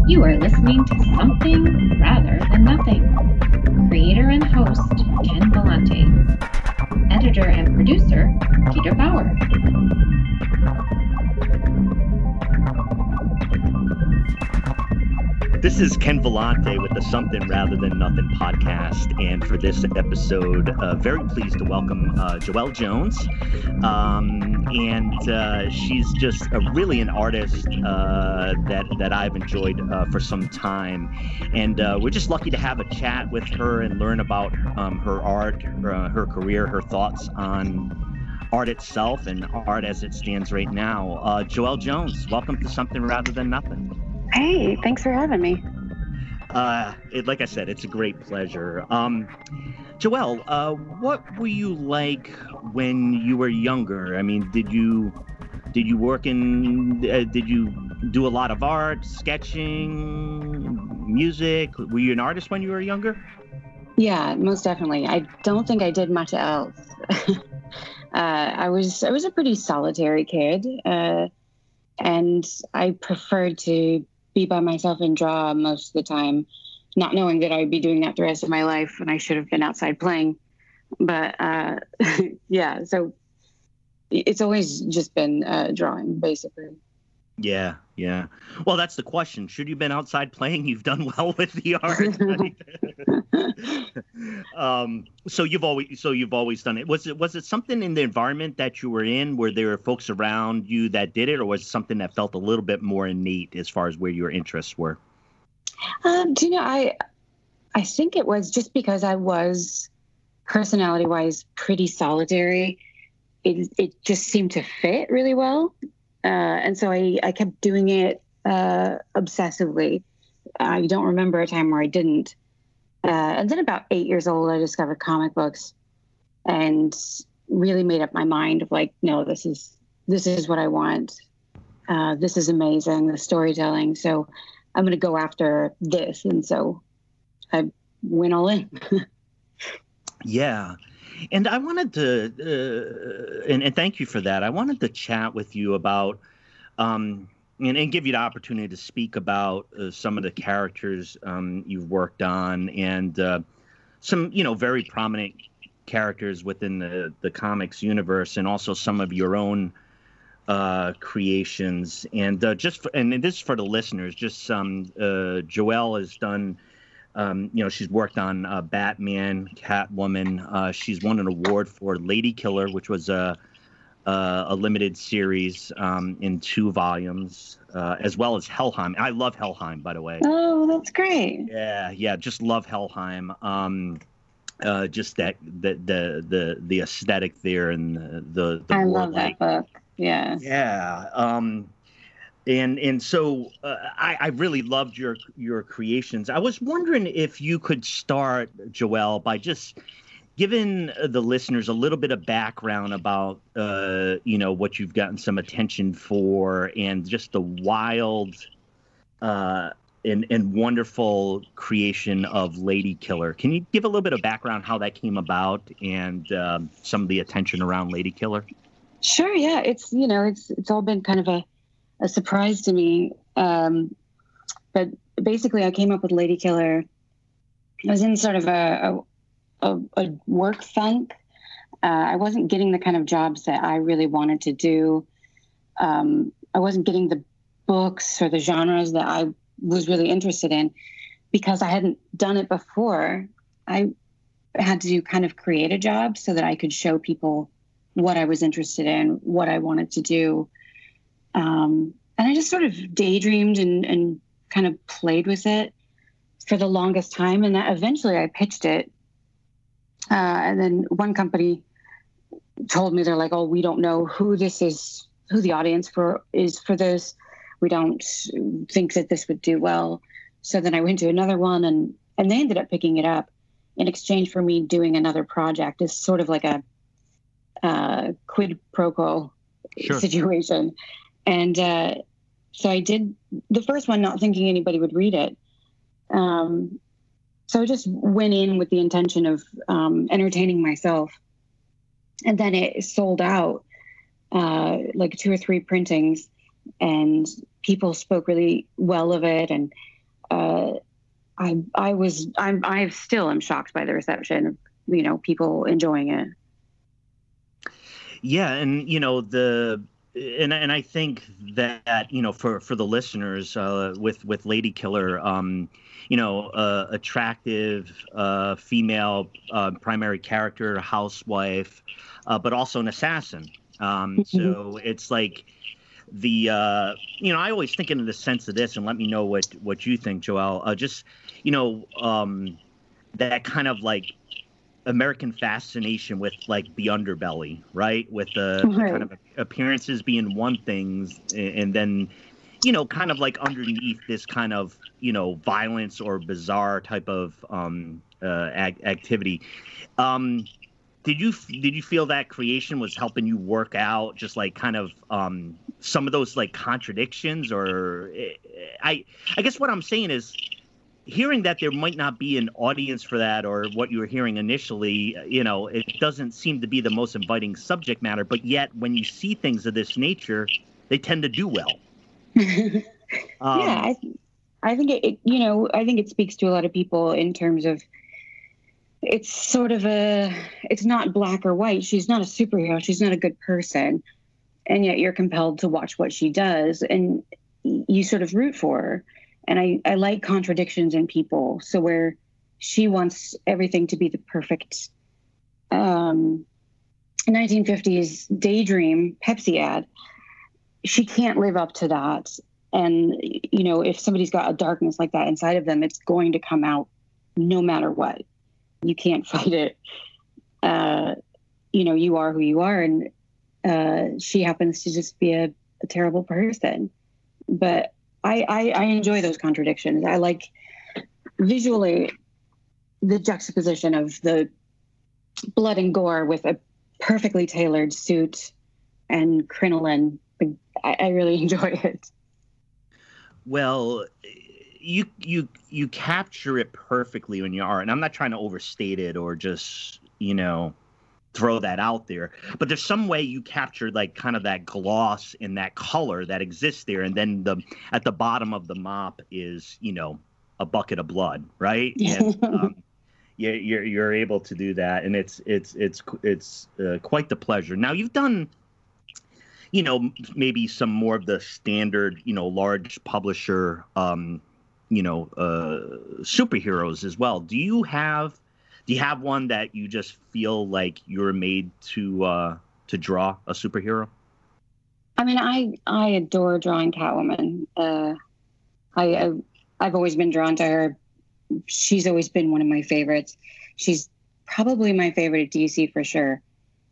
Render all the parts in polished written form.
You are listening to Something Rather Than Nothing. Creator and host Ken Vellante. Editor and producer Peter Bauer. This is Ken Vellante with the Something Rather Than Nothing podcast, and for this episode, very pleased to welcome Joelle Jones, and she's just really an artist that I've enjoyed for some time, and we're just lucky to have a chat with her and learn about her art, her career, her thoughts on art itself and art as it stands right now. Joelle Jones, welcome to Something Rather Than Nothing. Hey, thanks for having me. Like I said, it's a great pleasure. Joelle, what were you like when you were younger? I mean, did you work in? Did you do a lot of art, sketching, music? Were you an artist when you were younger? Yeah, most definitely. I don't think I did much else. I was a pretty solitary kid, and I preferred to be by myself and draw most of the time, not knowing that I'd be doing that the rest of my life and I should have been outside playing. But yeah, so it's always just been drawing, basically. Yeah. Well, that's the question. Should you have been outside playing? You've done well with the art. So you've always done it. Was it something in the environment that you were in where there were folks around you that did it, or was it something that felt a little bit more innate as far as where your interests were? I think it was just because I was personality-wise pretty solitary. It just seemed to fit really well. And so I kept doing it obsessively. I don't remember a time where I didn't. And then about 8 years old, I discovered comic books and really made up my mind of like, no, this is what I want. This is amazing, the storytelling. So I'm going to go after this. And so I went all in. Yeah. And I wanted to, and thank you for that. I wanted to chat with you about, and give you the opportunity to speak about some of the characters you've worked on, and some, very prominent characters within the comics universe, and also some of your own creations. And this is for the listeners. Just Joelle has done. She's worked on Batman, Catwoman. She's won an award for Lady Killer, which was a limited series in 2 volumes, as well as Helheim. I love Helheim, by the way. Oh, that's great. Yeah, just love Helheim. Just that the aesthetic there and the I love that book. Yeah. Yeah. And so I really loved your creations. I was wondering if you could start, Joelle, by just giving the listeners a little bit of background about, what you've gotten some attention for, and just the wild and wonderful creation of Lady Killer. Can you give a little bit of background how that came about and some of the attention around Lady Killer? Sure. Yeah. It's all been kind of a surprise to me. But basically I came up with Lady Killer. I was in sort of a work funk. I wasn't getting the kind of jobs that I really wanted to do. I wasn't getting the books or the genres that I was really interested in because I hadn't done it before. I had to kind of create a job so that I could show people what I was interested in, what I wanted to do. And I just sort of daydreamed and kind of played with it for the longest time. And that eventually I pitched it. And then one company told me, they're like, oh, we don't know who the audience is for this. We don't think that this would do well. So then I went to another one and they ended up picking it up in exchange for me doing another project. It's sort of like a quid pro quo situation. And so I did the first one, not thinking anybody would read it. So I just went in with the intention of entertaining myself. And then it sold out, like 2 or 3 printings, and people spoke really well of it. And I still am shocked by the reception of, people enjoying it. Yeah, and and I think that for the listeners, with Lady Killer, attractive female primary character, housewife, but also an assassin. So it's like I always think in the sense of this, and let me know what you think, Joelle. That kind of like American fascination with like the underbelly, right? With the kind of appearances being one thing, and then, kind of like underneath this kind of, violence or bizarre type of activity. Did you feel that creation was helping you work out just like kind of some of those like contradictions? Or I guess what I'm saying is, hearing that there might not be an audience for that, or what you were hearing initially, it doesn't seem to be the most inviting subject matter, but yet when you see things of this nature, they tend to do well. Yeah, I think I think it speaks to a lot of people in terms of, it's sort of it's not black or white. She's not a superhero. She's not a good person. And yet you're compelled to watch what she does, and you sort of root for her. And I like contradictions in people. So where she wants everything to be the perfect 1950s daydream Pepsi ad, she can't live up to that. And, if somebody's got a darkness like that inside of them, it's going to come out no matter what. You can't fight it. You are who you are. And she happens to just be a terrible person. But I enjoy those contradictions. I like visually the juxtaposition of the blood and gore with a perfectly tailored suit and crinoline. I really enjoy it. Well, you capture it perfectly when you are, and I'm not trying to overstate it or just throw that out there, but there's some way you captured like kind of that gloss and that color that exists there, and then at the bottom of the mop is a bucket of blood, right? And you're able to do that, and it's quite the pleasure. Now you've done maybe some more of the standard large publisher superheroes as well. Do you have one that you just feel like you're made to draw a superhero? I mean, I adore drawing Catwoman. I've always been drawn to her. She's always been one of my favorites. She's probably my favorite at DC for sure.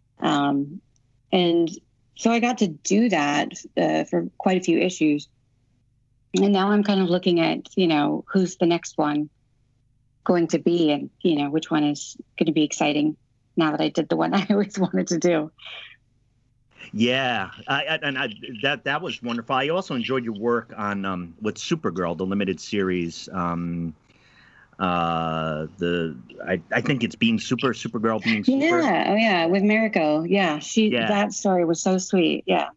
And so I got to do that for quite a few issues. And now I'm kind of looking at, who's the next one going to be, and which one is going to be exciting now that I did the one I always wanted to do. Yeah, that was wonderful. I also enjoyed your work on with Supergirl, the limited series. I think it's Supergirl being super. Yeah, with Mariko. Yeah, that story was so sweet. Yeah.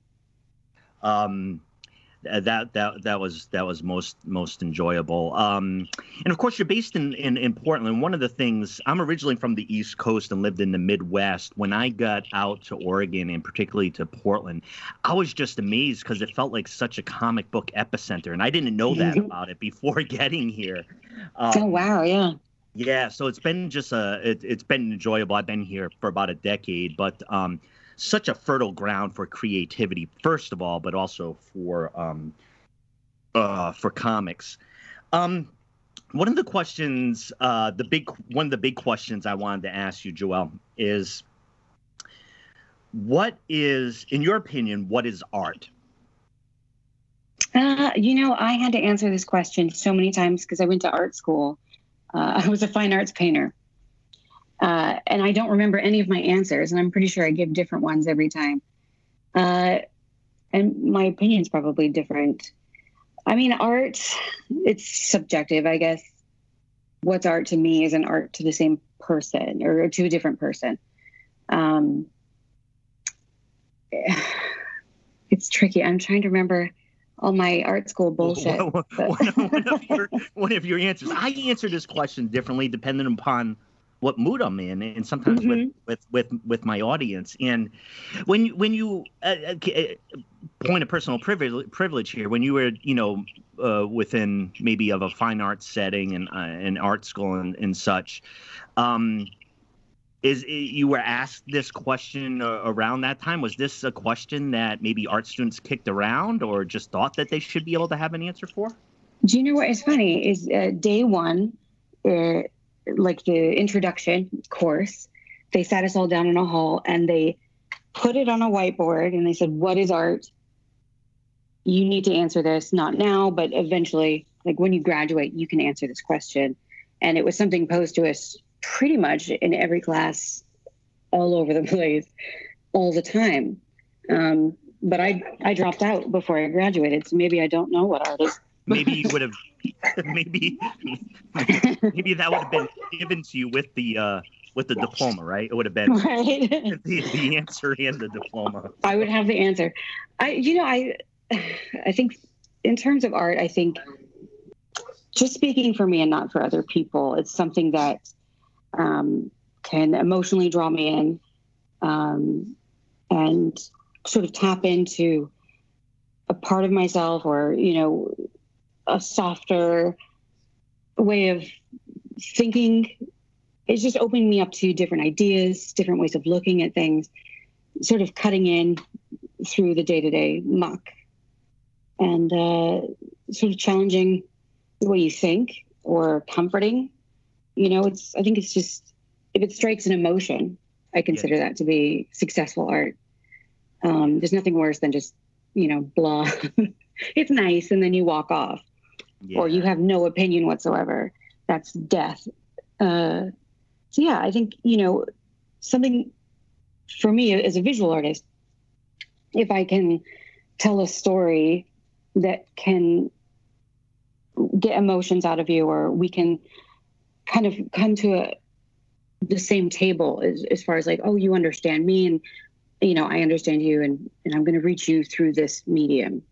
That was most enjoyable. And of course, you're based in Portland. One of the things, I'm originally from the East Coast and lived in the Midwest. When I got out to Oregon and particularly to Portland, I was just amazed because it felt like such a comic book epicenter, and I didn't know that about it before getting here. Oh wow, yeah. Yeah, so it's been it's been enjoyable. I've been here for about a decade, but such a fertile ground for creativity, first of all, but also for comics. One of the questions, one of the big questions I wanted to ask you, Joelle, is what is, in your opinion, what is art? I had to answer this question so many times because I went to art school. I was a fine arts painter. And I don't remember any of my answers, and I'm pretty sure I give different ones every time. And my opinion's probably different. I mean, art, it's subjective, I guess. What's art to me isn't art to the same person or to a different person. It's tricky. I'm trying to remember all my art school bullshit. One of your answers. I answer this question differently depending upon what mood I'm in, and sometimes with my audience. And when you point of personal privilege here, when you were within maybe of a fine arts setting and art school and such, you were asked this question around that time? Was this a question that maybe art students kicked around or just thought that they should be able to have an answer for? Do you know what is funny is day one, like the introduction course, they sat us all down in a hall and they put it on a whiteboard and they said, what is art? You need to answer this, not now, but eventually, like when you graduate, you can answer this question. And it was something posed to us pretty much in every class all over the place all the time. But I dropped out before I graduated, so maybe I don't know what art is. Maybe you would have, maybe that would have been given to you with the diploma, right? It would have been right. the answer and the diploma. I would have the answer. I think in terms of art, I think just speaking for me and not for other people, it's something that can emotionally draw me in and sort of tap into a part of myself or, a softer way of thinking. It's just opening me up to different ideas, different ways of looking at things, sort of cutting in through the day-to-day muck and sort of challenging the way you think or comforting. I think it's just, if it strikes an emotion, I consider that to be successful art. There's nothing worse than just, blah. It's nice. And then you walk off or you have no opinion whatsoever. That's death. So yeah, I think, something for me as a visual artist, if I can tell a story that can get emotions out of you, or we can kind of come to the same table as far as like, oh, you understand me and, I understand you and I'm going to reach you through this medium.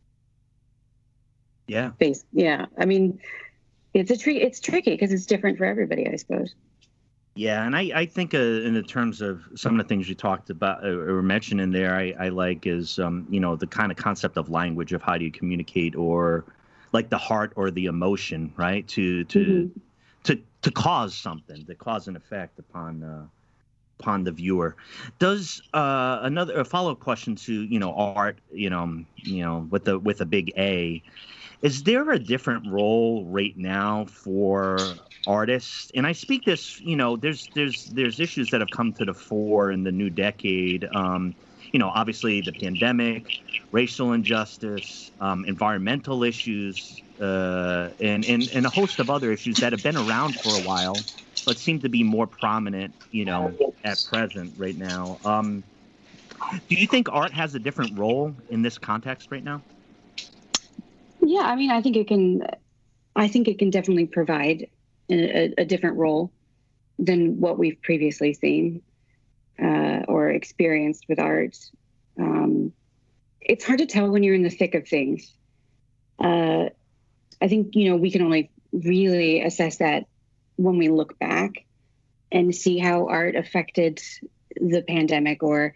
Yeah. Yeah. I mean, it's tricky because it's different for everybody, I suppose. Yeah, and I think in the terms of some of the things you talked about or mentioned in there, I like is the kind of concept of language, of how do you communicate, or like the heart or the emotion, right? To cause something, to cause an effect upon the viewer. Does a follow-up question to art, with a big A. Is there a different role right now for artists? And I speak this, there's issues that have come to the fore in the new decade. Obviously the pandemic, racial injustice, environmental issues, and a host of other issues that have been around for a while, but seem to be more prominent, at present right now. Do you think art has a different role in this context right now? Yeah, I mean, I think it can definitely provide a different role than what we've previously seen or experienced with art. It's hard to tell when you're in the thick of things. I think, we can only really assess that when we look back and see how art affected the pandemic or,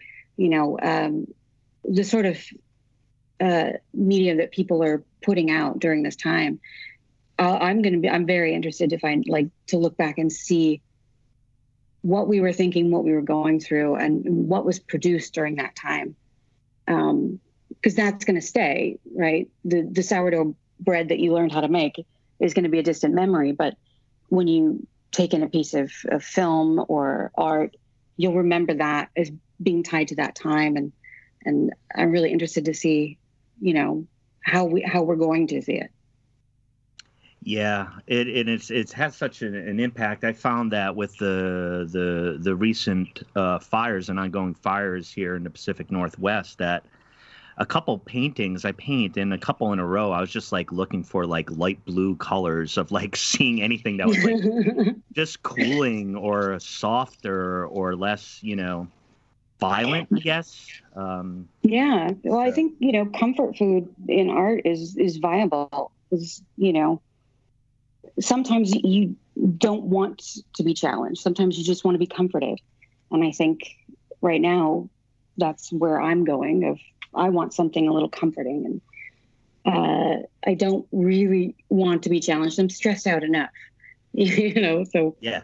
the sort of media that people are putting out during this time. I'm very interested to look back and see what we were thinking, what we were going through, and what was produced during that time. Because that's going to stay, right? The sourdough bread that you learned how to make is going to be a distant memory. But when you take in a piece of film or art, you'll remember that as being tied to that time. And I'm really interested to see, how we're going to see it. Yeah, it's had such an impact. I found that with the recent fires and ongoing fires here in the Pacific Northwest, that a couple paintings I paint and a couple in a row, I was just like looking for like light blue colors of like seeing anything that was like just cooling or softer or less, violent, I guess. Yeah. Well, I think, comfort food in art is viable. Is, sometimes you don't want to be challenged. Sometimes you just want to be comforted. And I think right now that's where I'm going. I want something a little comforting, and I don't really want to be challenged. I'm stressed out enough, so yeah.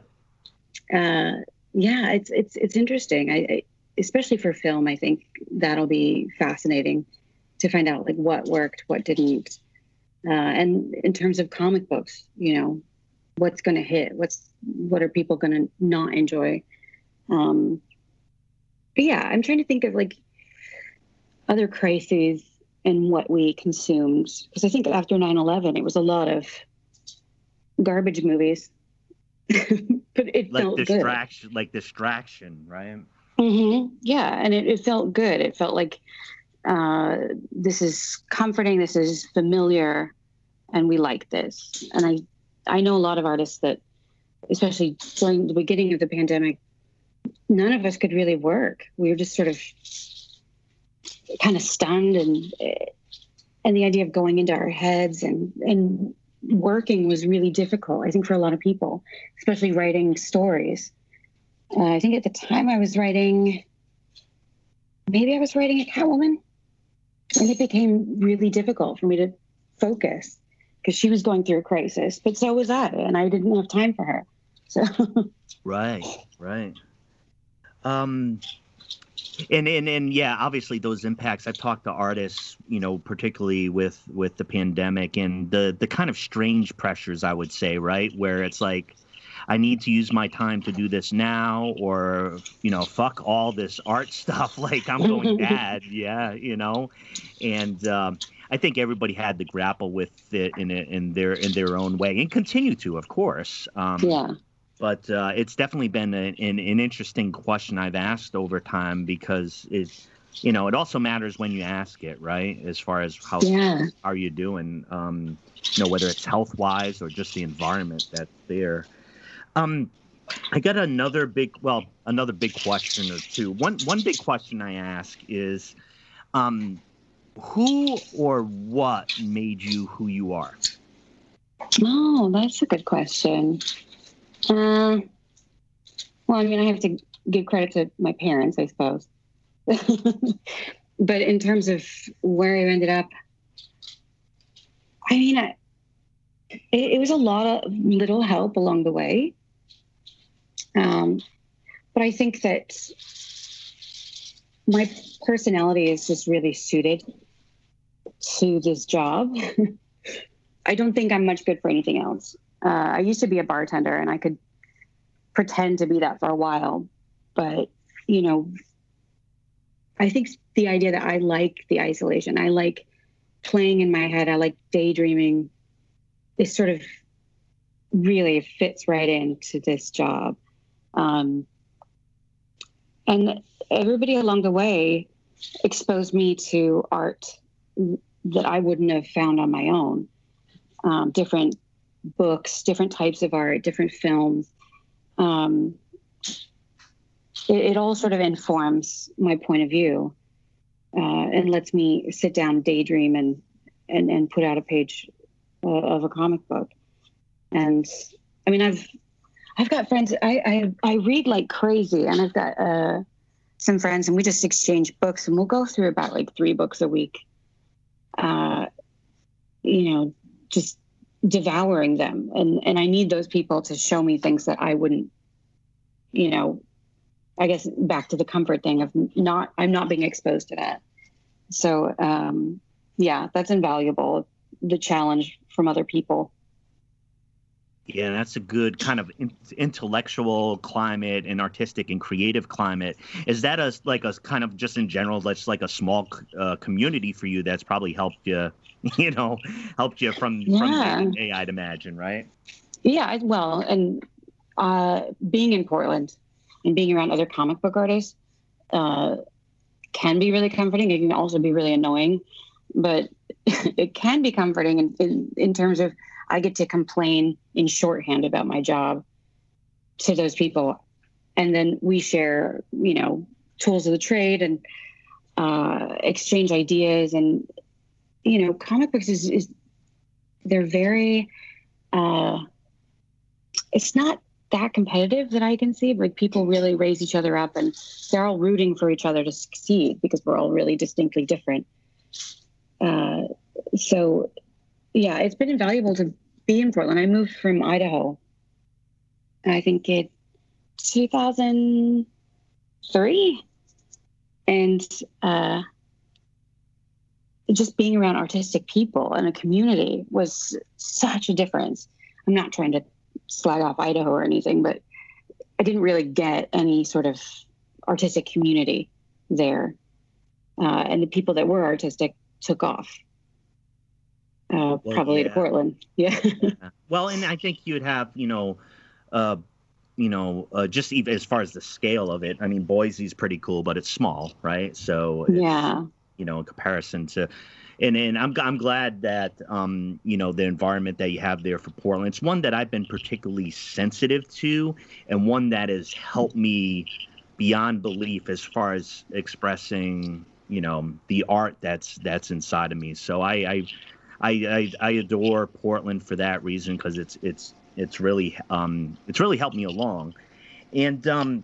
It's interesting. I especially for film, I think that'll be fascinating to find out like what worked, what didn't. And in terms of comic books, what's going to hit, what are people going to not enjoy? But yeah, I'm trying to think of like other crises and what we consumed. Because I think after 9/11, it was a lot of garbage movies, but it felt good. Like distraction, right? Mm-hmm. Yeah, and it felt good. It felt like this is comforting, this is familiar, and we like this. And I know a lot of artists that, especially during the beginning of the pandemic, none of us could really work. We were just sort of kind of stunned, and the idea of going into our heads and working was really difficult, I think, for a lot of people, especially writing stories. I think at the time I was writing a Catwoman, and it became really difficult for me to focus because she was going through a crisis, but so was I, and I didn't have time for her. So right. And yeah, obviously those impacts. I've talked to artists, particularly with the pandemic and the kind of strange pressures, I would say, right, where it's like, I need to use my time to do this now, or, fuck all this art stuff. Like I'm going bad. Yeah. And I think everybody had to grapple with it in their own way, and continue to, of course. Yeah. But it's definitely been an interesting question I've asked over time, because it also matters when you ask it, right? As far as how are you doing, whether it's health wise or just the environment that's there. I got another big question or two. One big question I ask is, who or what made you who you are? Oh, that's a good question. Well, I mean, I have to give credit to my parents, I suppose. But in terms of where I ended up, I mean, it was a lot of little help along the way. But I think that my personality is just really suited to this job. I don't think I'm much good for anything else. I used to be a bartender, and I could pretend to be that for a while. But, I think the idea that I like the isolation, I like playing in my head, I like daydreaming, this sort of really fits right into this job. And everybody along the way exposed me to art that I wouldn't have found on my own. Different books, different types of art, different films. It all sort of informs my point of view, and lets me sit down, daydream, and put out a page of a comic book. And I mean, I've got friends. I read like crazy, and I've got some friends, and we just exchange books, and we'll go through about like 3 books a week. Just devouring them, and I need those people to show me things that I wouldn't. I guess back to the comfort thing of I'm not being exposed to that. So that's invaluable. The challenge from other people. Yeah, that's a good kind of intellectual climate and artistic and creative climate. Is that a kind of just in general, that's like a small community for you that's probably helped you, from day to day, I'd imagine, right? Yeah, well, and being in Portland and being around other comic book artists can be really comforting. It can also be really annoying, but it can be comforting in terms of I get to complain in shorthand about my job to those people. And then we share, tools of the trade and exchange ideas. And, comic books is they're very, it's not that competitive that I can see. Like, people really raise each other up and they're all rooting for each other to succeed because we're all really distinctly different. So yeah, it's been invaluable to be in Portland. I moved from Idaho, I think in 2003. And just being around artistic people and a community was such a difference. I'm not trying to slag off Idaho or anything, but I didn't really get any sort of artistic community there. And the people that were artistic took off. Probably to Portland. Yeah. Well, and I think you'd have, just even as far as the scale of it, I mean, Boise's pretty cool, but it's small, right? So it's, in comparison to, and I'm glad that, the environment that you have there for Portland, it's one that I've been particularly sensitive to, and one that has helped me beyond belief as far as expressing, the art that's inside of me. So I adore Portland for that reason, because it's really helped me along. And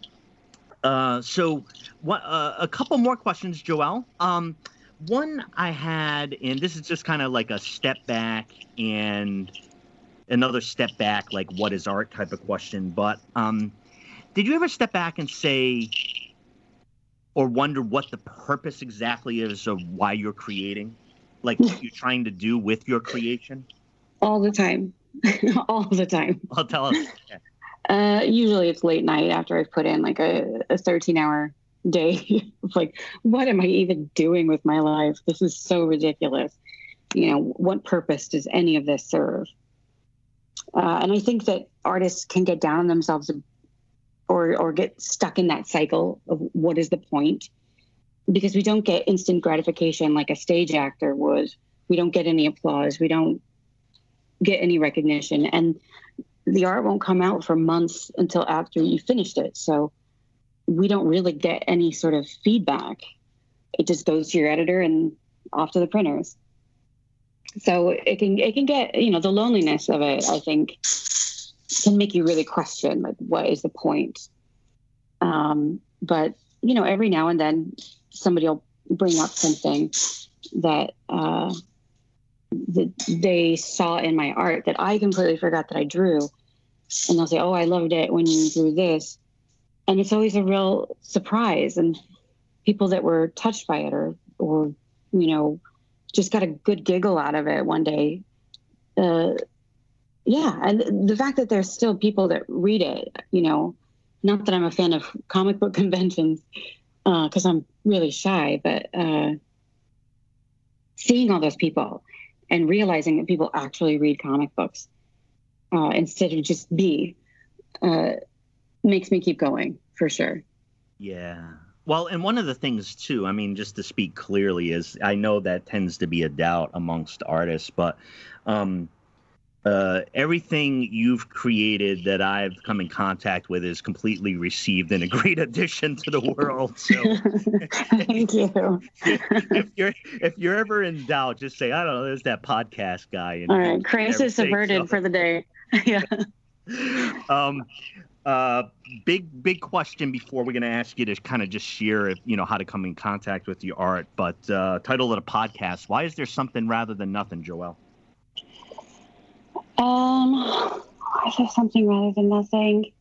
so what, a couple more questions, Joelle. One I had, and this is just kind of like a step back and another step back, like what is art type of question. But did you ever step back and say, or wonder what the purpose exactly is of why you're creating? Like what you're trying to do with your creation? All the time. All the time. I'll tell us. Usually it's late night after I've put in like a 13-hour day. It's like, what am I even doing with my life? This is so ridiculous. What purpose does any of this serve? And I think that artists can get down on themselves or get stuck in that cycle of what is the point? Because we don't get instant gratification like a stage actor would. We don't get any applause. We don't get any recognition. And the art won't come out for months until after you finished it. So we don't really get any sort of feedback. It just goes to your editor and off to the printers. So it can get, the loneliness of it, I think, can make you really question, like, what is the point? But, every now and then somebody will bring up something that they saw in my art that I completely forgot that I drew. And they'll say, oh, I loved it when you drew this. And it's always a real surprise. And people that were touched by it or just got a good giggle out of it one day. And the fact that there's still people that read it, not that I'm a fan of comic book conventions, because I'm really shy, but seeing all those people and realizing that people actually read comic books instead of just me makes me keep going, for sure. Yeah. Well, and one of the things, too, I mean, just to speak clearly, is I know that tends to be a doubt amongst artists, but everything you've created that I've come in contact with is completely received and a great addition to the world. So thank you. if you're ever in doubt, just say, I don't know, there's that podcast guy. And all right, crisis averted for the day. Yeah. Big question before we're going to ask you to kind of just share, how to come in contact with your art. But title of the podcast, why is there something rather than nothing, Joelle? Why is there something rather than nothing?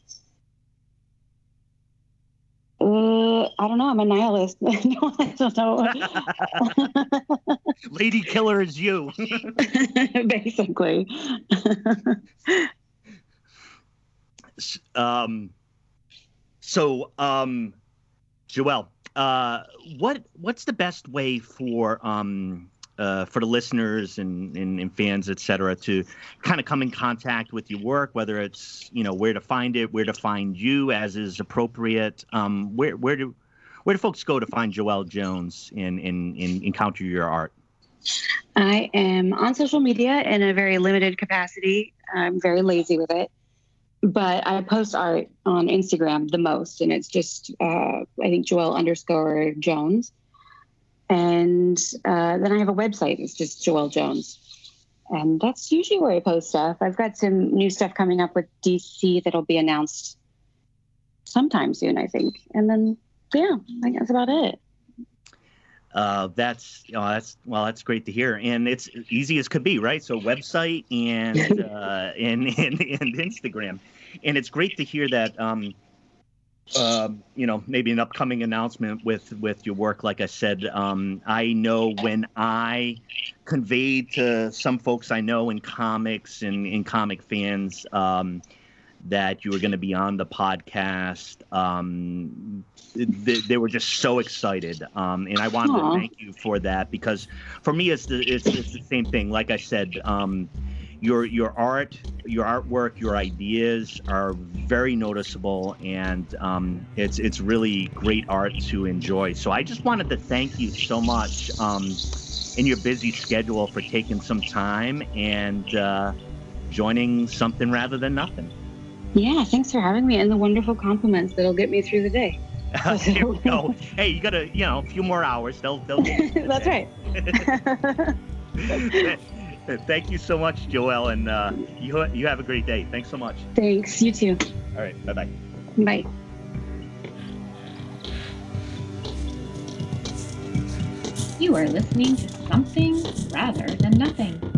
I don't know. I'm a nihilist. No, I don't know. Lady Killer is you. Basically. Joelle, what's the best way for the listeners and fans, et cetera, to kind of come in contact with your work, whether it's, where to find it, where to find you as is appropriate? Where do folks go to find Joelle Jones and encounter your art? I am on social media in a very limited capacity. I'm very lazy with it. but I post art on Instagram the most, and it's just I think Joelle_Jones, and then I have a website. It's just Joelle Jones, and that's usually where I post stuff. I've got some new stuff coming up with DC that'll be announced sometime soon, I think, and then yeah, I think that's about it. That's great to hear, and it's easy as could be, right? So website and and Instagram, and it's great to hear that. Maybe an upcoming announcement with your work. Like I said, I know when I conveyed to some folks I know in comics and in comic fans that you were going to be on the podcast. They were just so excited, and I wanted to thank you for that, because for me it's the same thing. Like I said, your artwork, your ideas are very noticeable, and it's really great art to enjoy. So I just wanted to thank you so much in your busy schedule for taking some time and joining Something Rather Than Nothing. Yeah, thanks for having me, and the wonderful compliments that'll get me through the day. Here we go. Hey, you got a few more hours. They'll get you. That's right. Thank you so much, Joelle, and you have a great day. Thanks so much. Thanks. You too. All right. Bye-bye. Bye. You are listening to Something Rather Than Nothing.